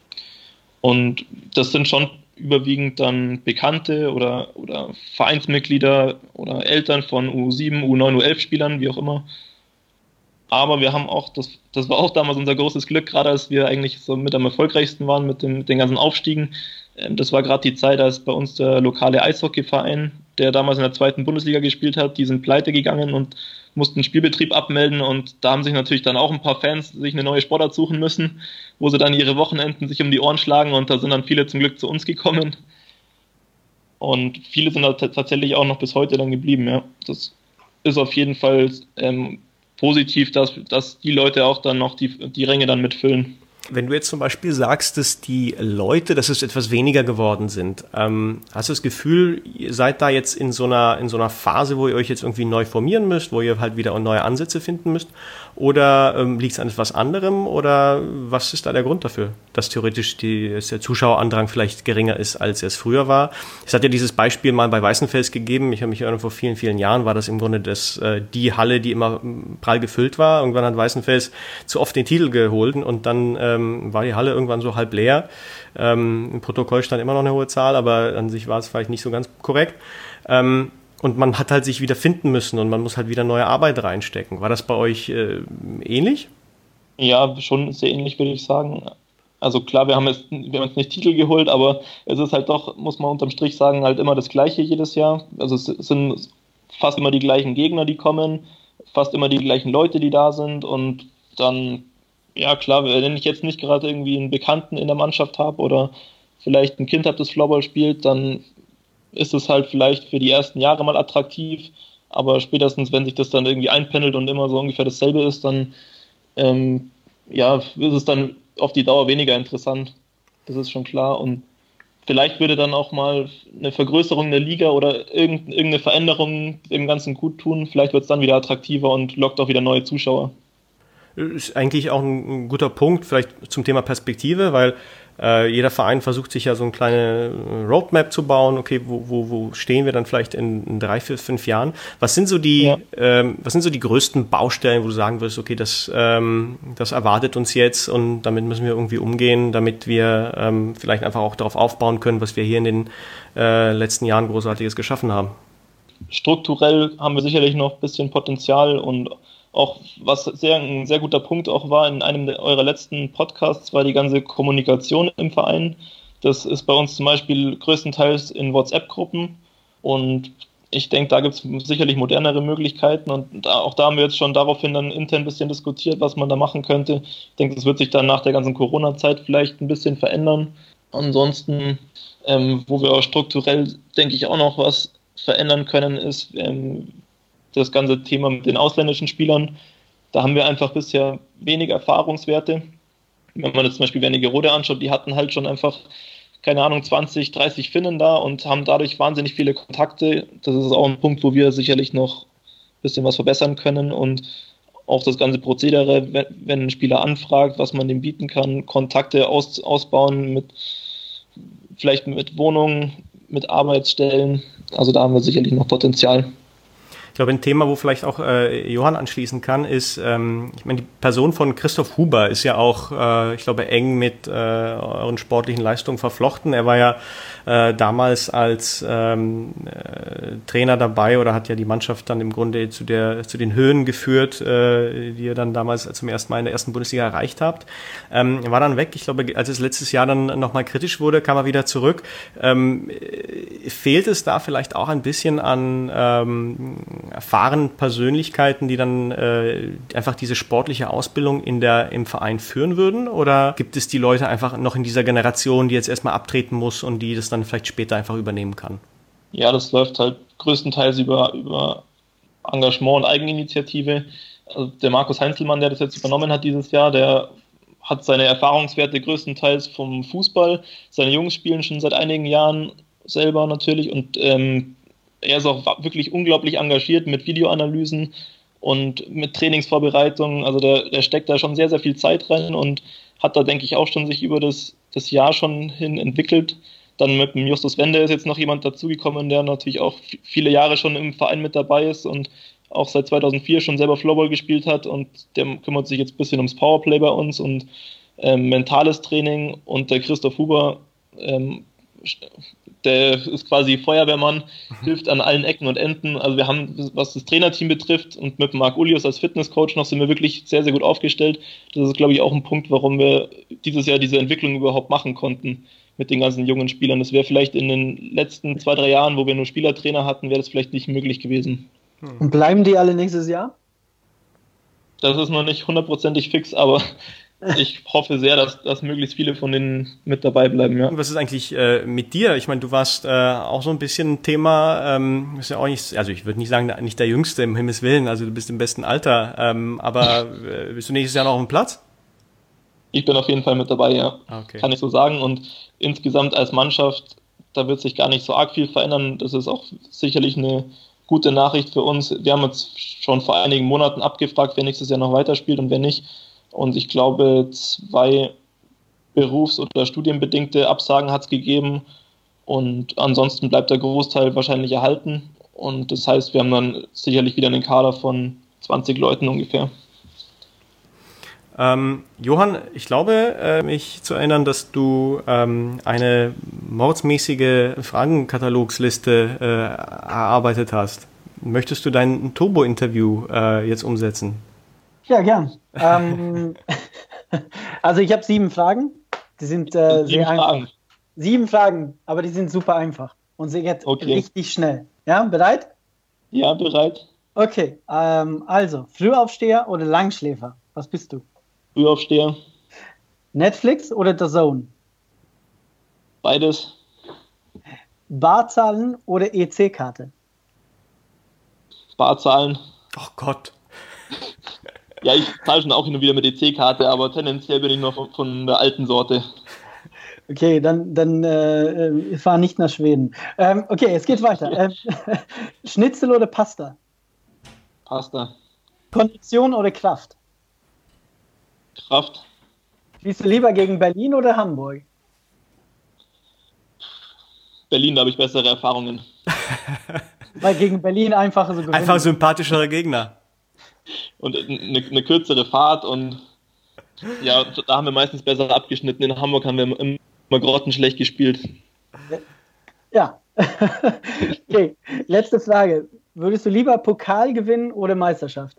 S1: Und das sind schon überwiegend dann Bekannte oder, oder Vereinsmitglieder oder Eltern von U sieben, U neun, U elf Spielern, wie auch immer. Aber wir haben auch, das, das war auch damals unser großes Glück, gerade als wir eigentlich so mit am erfolgreichsten waren mit, dem, mit den ganzen Aufstiegen. Das war gerade die Zeit, als bei uns der lokale Eishockeyverein, der damals in der zweiten Bundesliga gespielt hat, die sind pleite gegangen und mussten Spielbetrieb abmelden, und da haben sich natürlich dann auch ein paar Fans sich eine neue Sportart suchen müssen, wo sie dann ihre Wochenenden sich um die Ohren schlagen, und da sind dann viele zum Glück zu uns gekommen. Und viele sind da t- tatsächlich auch noch bis heute dann geblieben, ja. Das ist auf jeden Fall ähm, positiv, dass, dass die Leute auch dann noch die, die Ränge dann mitfüllen.
S2: Wenn du jetzt zum Beispiel sagst, dass die Leute, dass es etwas weniger geworden sind, ähm, hast du das Gefühl, ihr seid da jetzt in so einer in so einer Phase, wo ihr euch jetzt irgendwie neu formieren müsst, wo ihr halt wieder neue Ansätze finden müsst? Oder ähm, liegt es an etwas anderem? Oder was ist da der Grund dafür, dass theoretisch die, dass der Zuschauerandrang vielleicht geringer ist, als es früher war? Es hat ja dieses Beispiel mal bei Weißenfels gegeben. Ich habe mich erinnert, vor vielen, vielen Jahren war das im Grunde das, äh, die Halle, die immer prall gefüllt war. Irgendwann hat Weißenfels zu oft den Titel geholt und dann ähm, war die Halle irgendwann so halb leer. Ähm, im Protokoll stand immer noch eine hohe Zahl, aber an sich war es vielleicht nicht so ganz korrekt. Ähm, Und man hat halt sich wieder finden müssen und man muss halt wieder neue Arbeit reinstecken. War das bei euch äh, ähnlich?
S1: Ja, schon sehr ähnlich, würde ich sagen. Also klar, wir haben jetzt wir haben jetzt nicht Titel geholt, aber es ist halt doch, muss man unterm Strich sagen, halt immer das Gleiche jedes Jahr. Also es sind fast immer die gleichen Gegner, die kommen, fast immer die gleichen Leute, die da sind, und dann, ja klar, wenn ich jetzt nicht gerade irgendwie einen Bekannten in der Mannschaft habe oder vielleicht ein Kind habe, das Floorball spielt, dann ist es halt vielleicht für die ersten Jahre mal attraktiv, aber spätestens, wenn sich das dann irgendwie einpendelt und immer so ungefähr dasselbe ist, dann ähm, ja, ist es dann auf die Dauer weniger interessant. Das ist schon klar, und vielleicht würde dann auch mal eine Vergrößerung der Liga oder irgendeine Veränderung dem Ganzen gut tun. Vielleicht wird es dann wieder attraktiver und lockt auch wieder neue Zuschauer.
S2: Ist eigentlich auch ein guter Punkt, vielleicht zum Thema Perspektive, weil äh, jeder Verein versucht sich ja so eine kleine Roadmap zu bauen. Okay, wo, wo, wo stehen wir dann vielleicht in, in drei, vier, fünf Jahren? Was sind so die, ja. ähm, was sind so die größten Baustellen, wo du sagen wirst, okay, das, ähm, das erwartet uns jetzt und damit müssen wir irgendwie umgehen, damit wir ähm, vielleicht einfach auch darauf aufbauen können, was wir hier in den äh, letzten Jahren Großartiges geschaffen haben?
S1: Strukturell haben wir sicherlich noch ein bisschen Potenzial, und auch was sehr, ein sehr guter Punkt auch war in einem der, eurer letzten Podcasts, war die ganze Kommunikation im Verein. Das ist bei uns zum Beispiel größtenteils in WhatsApp-Gruppen, und ich denke, da gibt es sicherlich modernere Möglichkeiten, und da, auch da haben wir jetzt schon daraufhin dann intern ein bisschen diskutiert, was man da machen könnte. Ich denke, das wird sich dann nach der ganzen Corona-Zeit vielleicht ein bisschen verändern. Ansonsten, ähm, wo wir auch strukturell, denke ich, auch noch was verändern können, ist ähm, das ganze Thema mit den ausländischen Spielern. Da haben wir einfach bisher wenig Erfahrungswerte. Wenn man jetzt zum Beispiel Wernigerode anschaut, die hatten halt schon einfach, keine Ahnung, zwanzig, dreißig Finnen da und haben dadurch wahnsinnig viele Kontakte. Das ist auch ein Punkt, wo wir sicherlich noch ein bisschen was verbessern können, und auch das ganze Prozedere, wenn ein Spieler anfragt, was man dem bieten kann, Kontakte aus, ausbauen, mit vielleicht mit Wohnungen, mit Arbeitsstellen. Also da haben wir sicherlich noch Potenzial.
S2: Ich glaube, ein Thema, wo vielleicht auch äh, Johann anschließen kann, ist, ähm, ich meine, die Person von Christoph Huber ist ja auch, äh, ich glaube, eng mit äh, euren sportlichen Leistungen verflochten. Er war ja äh, damals als ähm, äh, Trainer dabei oder hat ja die Mannschaft dann im Grunde zu der zu den Höhen geführt, äh, die ihr dann damals zum ersten Mal in der ersten Bundesliga erreicht habt. Ähm, er war dann weg. Ich glaube, als es letztes Jahr dann nochmal kritisch wurde, kam er wieder zurück. Ähm, fehlt es da vielleicht auch ein bisschen an ähm, erfahrenen Persönlichkeiten, die dann äh, einfach diese sportliche Ausbildung in der, im Verein führen würden? Oder gibt es die Leute einfach noch in dieser Generation, die jetzt erstmal abtreten muss und die das dann vielleicht später einfach übernehmen kann?
S1: Ja, das läuft halt größtenteils über, über Engagement und Eigeninitiative. Also der Markus Heinzelmann, der das jetzt übernommen hat dieses Jahr, der hat seine Erfahrungswerte größtenteils vom Fußball. Seine Jungs spielen schon seit einigen Jahren selber natürlich und ähm, er ist auch wirklich unglaublich engagiert mit Videoanalysen und mit Trainingsvorbereitungen. Also der, der steckt da schon sehr, sehr viel Zeit rein und hat da, denke ich, auch schon sich über das, das Jahr schon hin entwickelt. Dann mit dem Justus Wende ist jetzt noch jemand dazugekommen, der natürlich auch viele Jahre schon im Verein mit dabei ist und auch seit zweitausendvier schon selber Floorball gespielt hat und der kümmert sich jetzt ein bisschen ums Powerplay bei uns und ähm, mentales Training und der Christoph Huber, ähm, der ist quasi Feuerwehrmann, mhm. hilft an allen Ecken und Enden. Also wir haben, was das Trainerteam betrifft und mit Marc Ulius als Fitnesscoach noch, sind wir wirklich sehr, sehr gut aufgestellt. Das ist, glaube ich, auch ein Punkt, warum wir dieses Jahr diese Entwicklung überhaupt machen konnten mit den ganzen jungen Spielern. Das wäre vielleicht in den letzten zwei, drei Jahren, wo wir nur Spielertrainer hatten, wäre das vielleicht nicht möglich gewesen.
S3: Und bleiben die alle nächstes Jahr?
S1: Das ist noch nicht hundertprozentig fix, aber ich hoffe sehr, dass, dass möglichst viele von denen mit dabei bleiben. Ja.
S2: Was ist eigentlich äh, mit dir? Ich meine, du warst äh, auch so ein bisschen ein Thema, ähm, ist ja auch nicht, also ich würde nicht sagen, nicht der Jüngste, im Himmels Willen, also du bist im besten Alter, ähm, aber äh, bist du nächstes Jahr noch auf dem Platz?
S1: Ich bin auf jeden Fall mit dabei, ja.
S2: Okay.
S1: Kann ich so sagen. Und insgesamt als Mannschaft, da wird sich gar nicht so arg viel verändern. Das ist auch sicherlich eine gute Nachricht für uns. Wir haben jetzt schon vor einigen Monaten abgefragt, wer nächstes Jahr noch weiterspielt und wer nicht. Und ich glaube, zwei berufs- oder studienbedingte Absagen hat es gegeben. Und ansonsten bleibt der Großteil wahrscheinlich erhalten. Und das heißt, wir haben dann sicherlich wieder einen Kader von zwanzig Leuten ungefähr.
S2: Ähm, Johann, ich glaube, äh, mich zu erinnern, dass du ähm, eine mordsmäßige Fragenkatalogsliste äh, erarbeitet hast. Möchtest du dein Turbo-Interview äh, jetzt umsetzen?
S3: Ja, gern. ähm, also ich habe sieben Fragen. Die sind äh,
S1: sieben
S3: sehr
S1: Fragen.
S3: einfach. Sieben Fragen, aber die sind super einfach. Und sie geht
S1: okay.
S3: richtig schnell. Ja, bereit?
S1: Ja, bereit.
S3: Okay, ähm, also, Frühaufsteher oder Langschläfer? Was bist du?
S1: Frühaufsteher.
S3: Netflix oder The Zone?
S1: Beides.
S3: Barzahlen oder E C-Karte?
S1: Barzahlen.
S2: Oh Gott.
S1: Ja, ich zahle schon auch hin und wieder mit E C-Karte, aber tendenziell bin ich noch von, von der alten Sorte.
S3: Okay, dann, dann äh, fahr nicht nach Schweden. Ähm, okay, es geht weiter. Ähm, Schnitzel oder Pasta?
S1: Pasta.
S3: Kondition oder Kraft?
S1: Kraft.
S3: Spielst du lieber gegen Berlin oder Hamburg?
S1: Berlin, da habe ich bessere Erfahrungen.
S3: Weil gegen Berlin einfacher so gewinnen.
S2: Einfach sympathischere Gegner.
S1: Und eine, eine kürzere Fahrt und ja, da haben wir meistens besser abgeschnitten. In Hamburg haben wir immer grottenschlecht gespielt.
S3: Ja. Okay, letzte Frage. Würdest du lieber Pokal gewinnen oder Meisterschaft?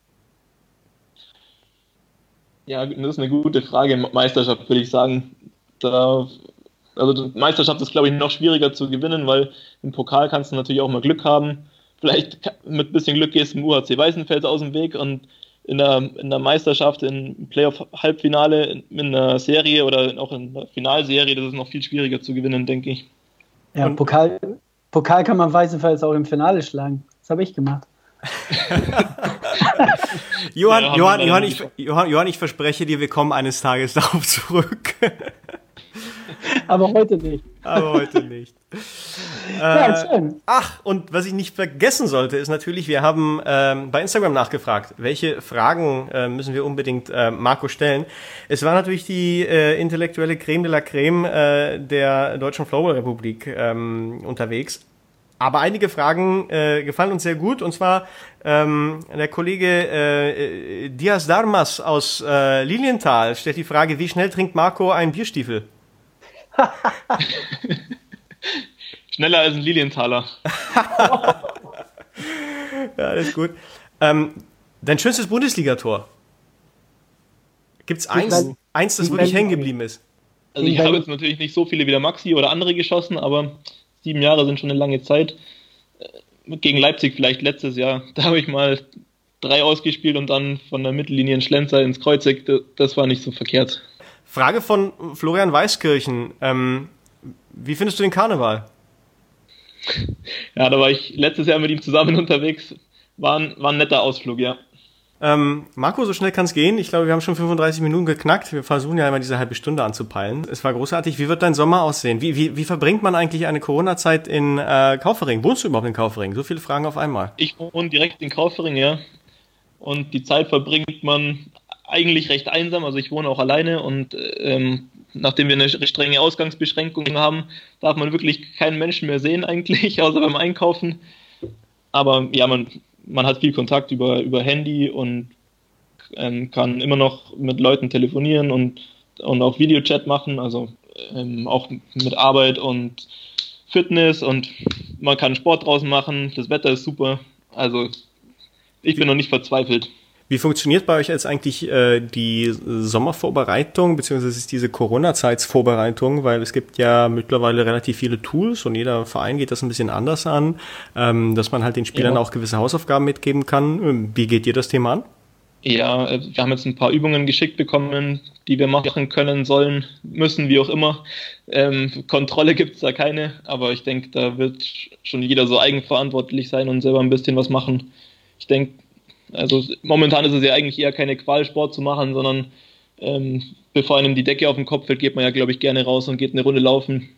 S1: Ja, das ist eine gute Frage. Meisterschaft würde ich sagen. Da, also Meisterschaft ist, glaube ich, noch schwieriger zu gewinnen, weil im Pokal kannst du natürlich auch mal Glück haben. Vielleicht mit ein bisschen Glück gehst du im U H C Weißenfels aus dem Weg und in der, in der Meisterschaft, im Playoff-Halbfinale, in einer Serie oder auch in der Finalserie, das ist noch viel schwieriger zu gewinnen, denke ich.
S3: Ja, Pokal, Pokal kann man Weißenfels auch im Finale schlagen. Das habe ich gemacht.
S2: Johann,
S1: ja,
S2: Johann, Johann, ich, Johann, Johann, ich verspreche dir, wir kommen eines Tages darauf zurück.
S3: Aber heute nicht.
S2: Aber heute nicht.
S3: Ja,
S2: äh,
S3: schön.
S2: Ach, und was ich nicht vergessen sollte, ist natürlich, wir haben ähm, bei Instagram nachgefragt, welche Fragen äh, müssen wir unbedingt äh, Marco stellen. Es war natürlich die äh, intellektuelle Creme de la Creme äh, der Deutschen Floorball-Republik ähm, unterwegs. Aber einige Fragen äh, gefallen uns sehr gut. Und zwar ähm, der Kollege äh, Diaz Darmas aus äh, Lilienthal stellt die Frage, wie schnell trinkt Marco einen Bierstiefel?
S1: Schneller als ein Lilienthaler.
S2: Ja, das ist gut. Ähm, dein schönstes Bundesligator? Gibt's eins, eins, das wirklich hängen geblieben ist?
S1: Also ich habe jetzt natürlich nicht so viele wie der Maxi oder andere geschossen, aber sieben Jahre sind schon eine lange Zeit. Gegen Leipzig vielleicht letztes Jahr, da habe ich mal drei ausgespielt und dann von der Mittellinie in Schlenzer ins Kreuzeck. Das war nicht so verkehrt.
S2: Frage von Florian Weiskirchen. Ähm, wie findest du den Karneval?
S1: Ja, da war ich letztes Jahr mit ihm zusammen unterwegs. War ein, war ein netter Ausflug, ja.
S2: Ähm, Marco, so schnell kann es gehen. Ich glaube, wir haben schon fünfunddreißig Minuten geknackt. Wir versuchen ja immer diese halbe Stunde anzupeilen. Es war großartig. Wie wird dein Sommer aussehen? Wie, wie, wie verbringt man eigentlich eine Corona-Zeit in äh, Kaufering? Wohnst du überhaupt in Kaufering? So viele Fragen auf einmal.
S1: Ich wohne direkt in Kaufering, ja. Und die Zeit verbringt man eigentlich recht einsam. Also ich wohne auch alleine und ähm, nachdem wir eine strenge Ausgangsbeschränkung haben, darf man wirklich keinen Menschen mehr sehen eigentlich, außer beim Einkaufen. Aber ja, man... Man hat viel Kontakt über, über Handy und ähm, kann immer noch mit Leuten telefonieren und, und auch Videochat machen, also ähm, auch mit Arbeit und Fitness und man kann Sport draußen machen, das Wetter ist super, also ich bin noch nicht verzweifelt.
S2: Wie funktioniert bei euch jetzt eigentlich äh, die Sommervorbereitung, beziehungsweise ist diese Corona-Zeitsvorbereitung, weil es gibt ja mittlerweile relativ viele Tools und jeder Verein geht das ein bisschen anders an, ähm, dass man halt den Spielern ja auch gewisse Hausaufgaben mitgeben kann. Wie geht ihr das Thema an?
S1: Ja, wir haben jetzt ein paar Übungen geschickt bekommen, die wir machen können, sollen, müssen, wie auch immer. Ähm, Kontrolle gibt es da keine, aber ich denke, da wird schon jeder so eigenverantwortlich sein und selber ein bisschen was machen. Ich denke, also momentan ist es ja eigentlich eher keine Qual, Sport zu machen, sondern ähm, bevor einem die Decke auf den Kopf fällt, geht man ja, glaube ich, gerne raus und geht eine Runde laufen.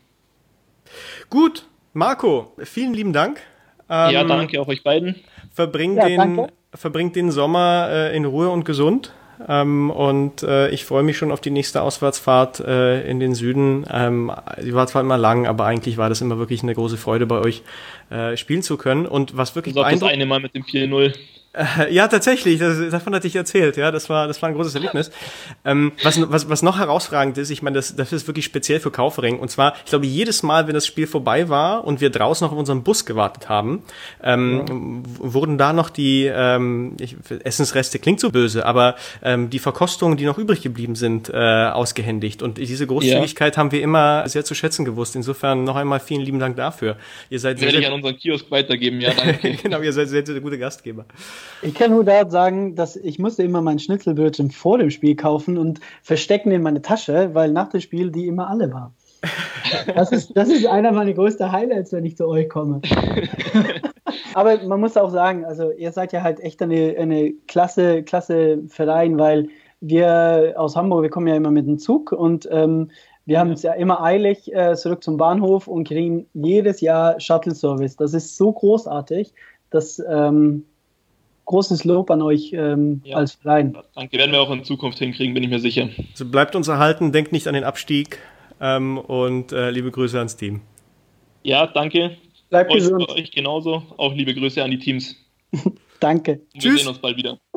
S2: Gut, Marco, vielen lieben Dank.
S1: Ähm, ja, danke auch euch beiden.
S2: Verbringt ja, den, verbringt den Sommer äh, in Ruhe und gesund. Ähm, und äh, ich freue mich schon auf die nächste Auswärtsfahrt äh, in den Süden. Ähm, die war zwar immer lang, aber eigentlich war das immer wirklich eine große Freude, bei euch äh, spielen zu können. Und was wirklich
S1: beeindruckend... Das eine Mal mit dem vier null.
S2: Äh, ja, tatsächlich, das, davon hatte ich erzählt, ja, das war, das war ein großes Erlebnis. Ähm, was, was, was noch herausragend ist, ich meine, das, das ist wirklich speziell für Kaufering, und zwar, ich glaube, jedes Mal, wenn das Spiel vorbei war und wir draußen noch auf unseren Bus gewartet haben, ähm, ja. wurden da noch die, ähm, ich, Essensreste klingt so böse, aber ähm, die Verkostungen, die noch übrig geblieben sind, äh, ausgehändigt, und diese Großzügigkeit ja. haben wir immer sehr zu schätzen gewusst. Insofern noch einmal vielen lieben Dank dafür. Ihr seid sehr,
S1: werde
S2: sehr,
S1: ich an unseren Kiosk weitergeben, ja, danke.
S2: Genau, ihr seid sehr, sehr gute Gastgeber.
S3: Ich kann nur da sagen, dass ich musste immer mein Schnitzelbrötchen vor dem Spiel kaufen und verstecken in meine Tasche, weil nach dem Spiel die immer alle waren. Das ist, das ist einer meiner größten Highlights, wenn ich zu euch komme. Aber man muss auch sagen, also ihr seid ja halt echt eine, eine klasse, klasse Verein, weil wir aus Hamburg, wir kommen ja immer mit dem Zug und ähm, wir haben es ja immer eilig äh, zurück zum Bahnhof und kriegen jedes Jahr Shuttle-Service. Das ist so großartig, dass... Ähm, großes Lob an euch ähm, ja. als Verein.
S1: Danke, werden wir auch in Zukunft hinkriegen, bin ich mir sicher.
S2: Also bleibt uns erhalten, denkt nicht an den Abstieg ähm, und äh, liebe Grüße ans Team.
S1: Ja, danke.
S3: Bleibt gesund.
S1: Euch genauso. Auch liebe Grüße an die Teams.
S3: Danke.
S1: Und wir Tschüss. sehen uns bald wieder.